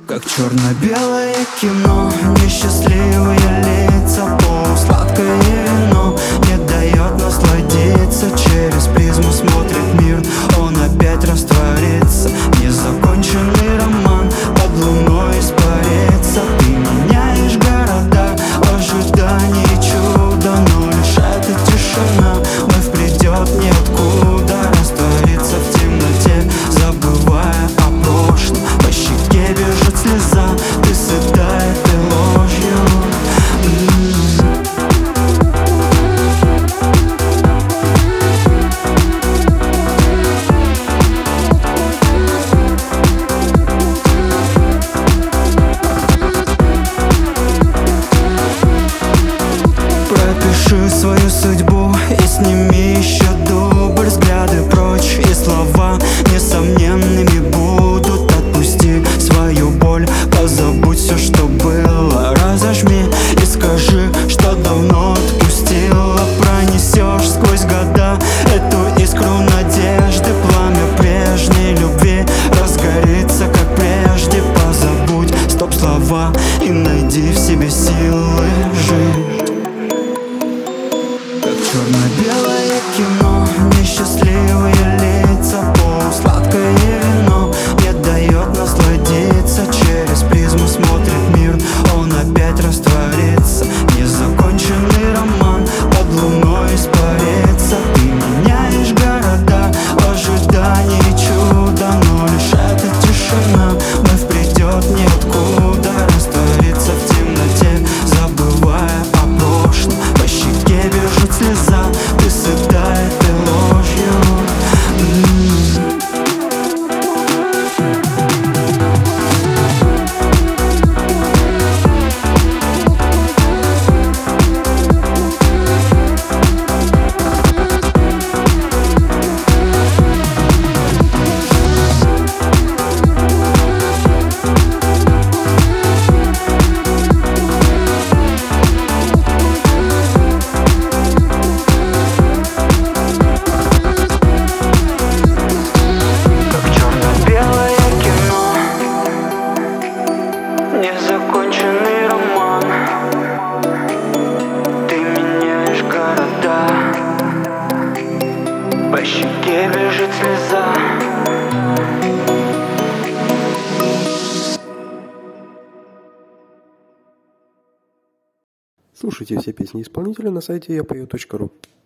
Как черно-белое кино, несчастливые лица, полусладкое вино не дает насладиться. Через призму смотрит мир, он опять растворится. Незаконченный роман под луной испарится. Ты меняешь города в ожидании чуда, но лишь эта тишина вновь придет ниоткуда. Растворится в темноте, забывая о прошлом. По щеке бежит слеза, ты сыта этой ложью. Пропиши свою судьбу и сними еще дубль. Взгляды прочь и слова несомненными будут. Отпусти свою боль, позабудь все, что было. Разожми и скажи, что давно отпустила. Пронесешь сквозь года эту искру надежды. Пламя прежней любви разгорится, как прежде. Позабудь стоп-слова и найди в себе силы жить. Как черно-белое кино, несчастливые лица, полусладкое вино не дает насладиться. Через призму смотрит мир, он опять растворится. Незаконченный роман под луной испарится. Ты меняешь города в ожидании чуда, но лишь эта тишина вновь придет ниоткуда. Растворится в темноте, забывая о прошлом. По щеке бежит слеза, ты сыта этой ложью. Незаконченный роман, ты меняешь города, по щеке бежит слеза. Слушайте все песни исполнителя на сайте yapою.ru.